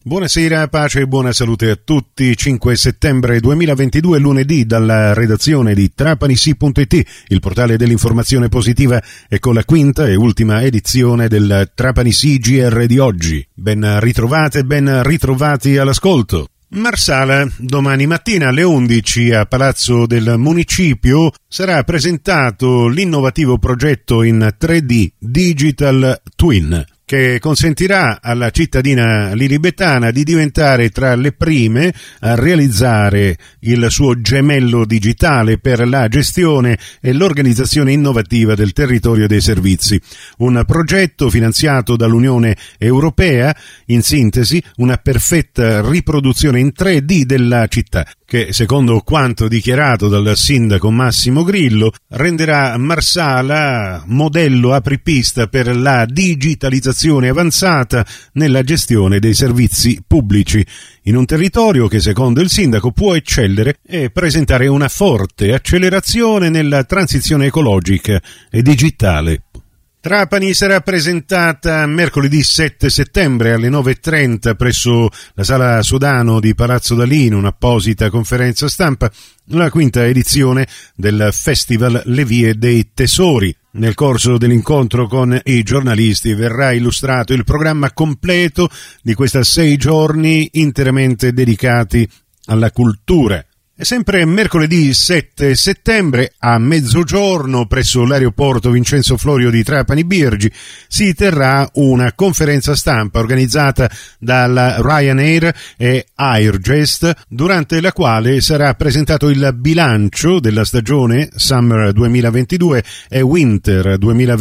Buonasera, pace e buona salute a tutti. 5 settembre 2022, lunedì, dalla redazione di trapanisi.it, il portale dell'informazione positiva, e con la quinta e ultima edizione del Trapanisi GR di oggi. Ben ritrovate, ben ritrovati all'ascolto. Marsala, domani mattina alle 11 a Palazzo del Municipio sarà presentato l'innovativo progetto in 3D Digital Twin, che consentirà alla cittadina lilibetana di diventare tra le prime a realizzare il suo gemello digitale per la gestione e l'organizzazione innovativa del territorio dei servizi. Un progetto finanziato dall'Unione Europea, in sintesi una perfetta riproduzione in 3D della città, che, secondo quanto dichiarato dal sindaco Massimo Grillo, renderà Marsala modello apripista per la digitalizzazione avanzata nella gestione dei servizi pubblici, in un territorio che, secondo il sindaco, può eccellere e presentare una forte accelerazione nella transizione ecologica e digitale. Trapani sarà presentata mercoledì 7 settembre alle 9:30 presso la Sala Sodano di Palazzo Dalì, in un'apposita conferenza stampa, la quinta edizione del Festival Le Vie dei Tesori. Nel corso dell'incontro con i giornalisti verrà illustrato il programma completo di questi 6 giorni interamente dedicati alla cultura. E sempre mercoledì 7 settembre a mezzogiorno presso l'aeroporto Vincenzo Florio di Trapani Birgi si terrà una conferenza stampa organizzata dalla Ryanair e Airgest, durante la quale sarà presentato il bilancio della stagione Summer 2022 e Winter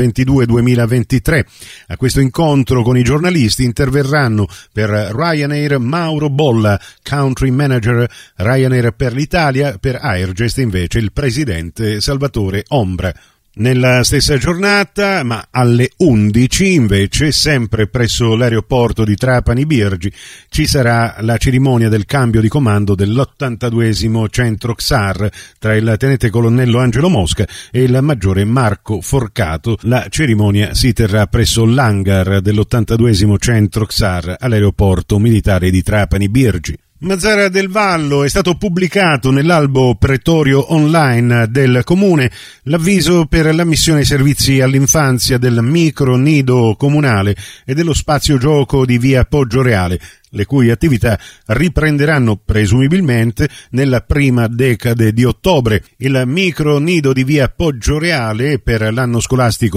2022-2023. A questo incontro con i giornalisti interverranno per Ryanair Mauro Bolla, Country Manager Ryanair per l'Italia, per Airgest invece il presidente Salvatore Ombra. Nella stessa giornata, ma alle 11 invece, sempre presso l'aeroporto di Trapani Birgi, ci sarà la cerimonia del cambio di comando dell'82esimo centro XAR tra il tenente colonnello Angelo Mosca e il maggiore Marco Forcato. La cerimonia si terrà presso l'hangar dell'82esimo centro XAR all'aeroporto militare di Trapani Birgi. Mazzara del Vallo è stato pubblicato nell'albo pretorio online del comune l'avviso per l'ammissione ai servizi all'infanzia del micro nido comunale e dello spazio gioco di via Poggioreale, le cui attività riprenderanno presumibilmente nella prima decade di ottobre. Il micro nido di via Poggioreale per l'anno scolastico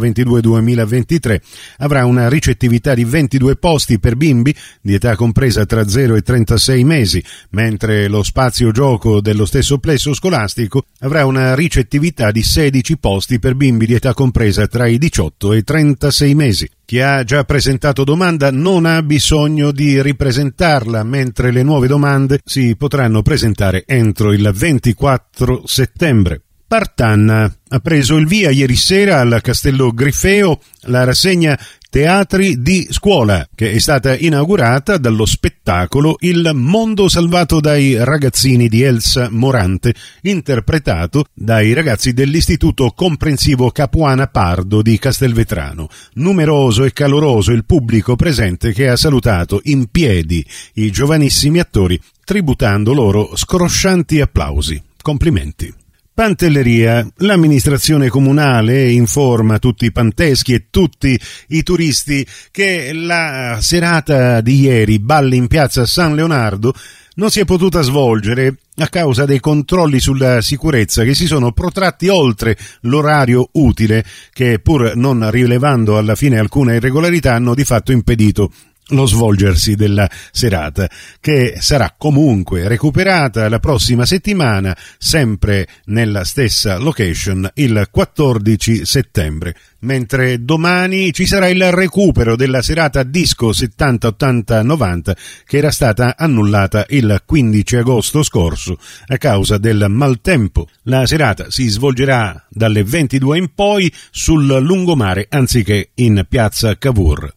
2022-2023 avrà una ricettività di 22 posti per bimbi di età compresa tra 0 e 36 mesi, mentre lo spazio gioco dello stesso plesso scolastico avrà una ricettività di 16 posti per bimbi di età compresa tra i 18 e i 36 mesi. Chi ha già presentato domanda non ha bisogno di ripresentarla, mentre le nuove domande si potranno presentare entro il 24 settembre. Partanna ha preso il via ieri sera al Castello Grifeo la rassegna Teatri di Scuola, che è stata inaugurata dallo spettacolo Il mondo salvato dai ragazzini di Elsa Morante, interpretato dai ragazzi dell'Istituto Comprensivo Capuana Pardo di Castelvetrano. Numeroso e caloroso il pubblico presente, che ha salutato in piedi i giovanissimi attori, tributando loro scroscianti applausi. Complimenti. Pantelleria. L'amministrazione comunale informa tutti i panteschi e tutti i turisti che la serata di ieri, balli in piazza San Leonardo, non si è potuta svolgere a causa dei controlli sulla sicurezza che si sono protratti oltre l'orario utile, che, pur non rilevando alla fine alcuna irregolarità, hanno di fatto impedito lo svolgersi della serata, che sarà comunque recuperata la prossima settimana, sempre nella stessa location, il 14 settembre. Mentre domani ci sarà il recupero della serata disco 70-80-90, che era stata annullata il 15 agosto scorso a causa del maltempo. La serata si svolgerà dalle 22 in poi sul lungomare anziché in piazza Cavour.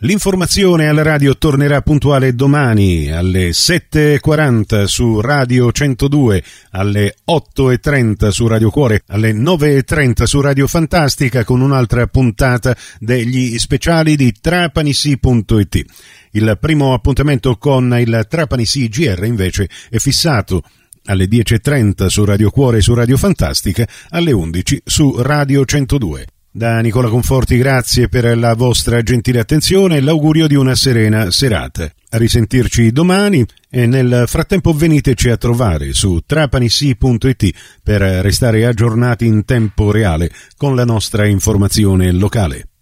L'informazione alla radio tornerà puntuale domani alle 7.40 su Radio 102, alle 8.30 su Radio Cuore, alle 9.30 su Radio Fantastica con un'altra puntata degli speciali di Trapanisi.it. Il primo appuntamento con il Trapanisi GR invece è fissato alle 10.30 su Radio Cuore e su Radio Fantastica, alle 11 su Radio 102. Da Nicola Conforti grazie per la vostra gentile attenzione e l'augurio di una serena serata. A risentirci domani e nel frattempo veniteci a trovare su Trapanisi.it per restare aggiornati in tempo reale con la nostra informazione locale.